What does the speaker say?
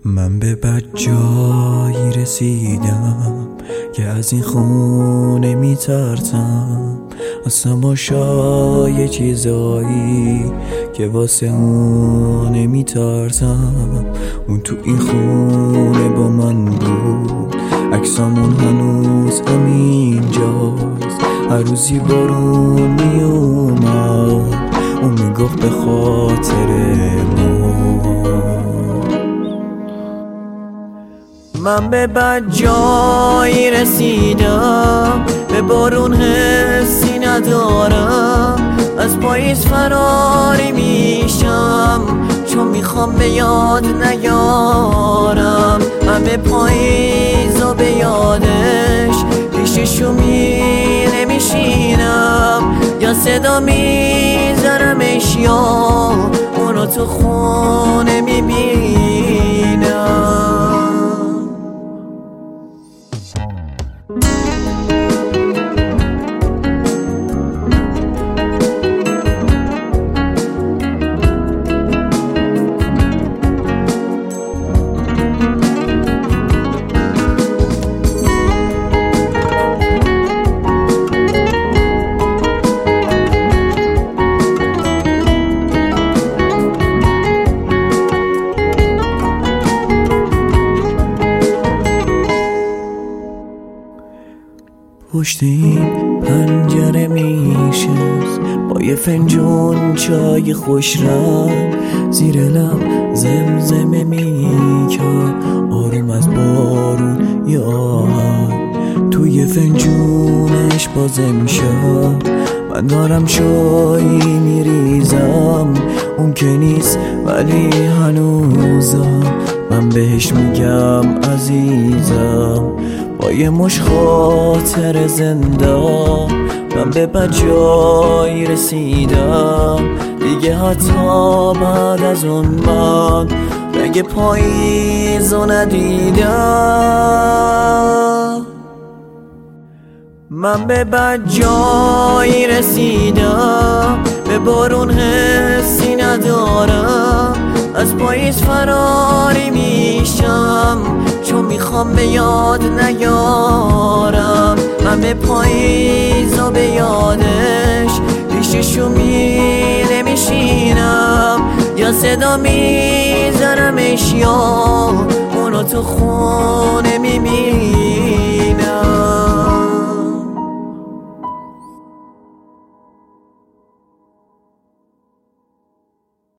من به بد جایی رسیدم که از این خونه میترسم، از تماشای یه چیزایی که واسه اونه میترسم. اون تو این خونه با من بود، عکسامون هنوز همینجاست. هر روزی بارون میومد، اون میگفت به خاطر ما. من به بد جایی رسیدم، به بارون حسی ندارم. از پاییز فراری میشم، چون میخوام به یاد نیارم. من به پاییز و به یادش پیششو میره میشینم، یا صدا میذارمش یا اونو تو خونه میبینم. پشت این پنجره میشست با یه فنجون چای خوش رنگ، زیر لب زمزمه میکرد آروم از بارون یا آهنگ. توی فنجونش باز امشب من دارم چایی میریزم. اون که نیست ولی هنوزم من بهش میگم عزیزم. با یه مش خاطر زنده من به بد جایی رسیدم دیگه. حتی بعد از اون من رنگ پاییزو ندیدم. من به بد جایی رسیدم، به بارون حسی ندارم. از پاییز فراری میشم، چون میخوام به یاد نیارم. من به پاییز و به یادش پیششو میره میشینم، یا صدا میذارمش یا اونو تو خونه میبینم.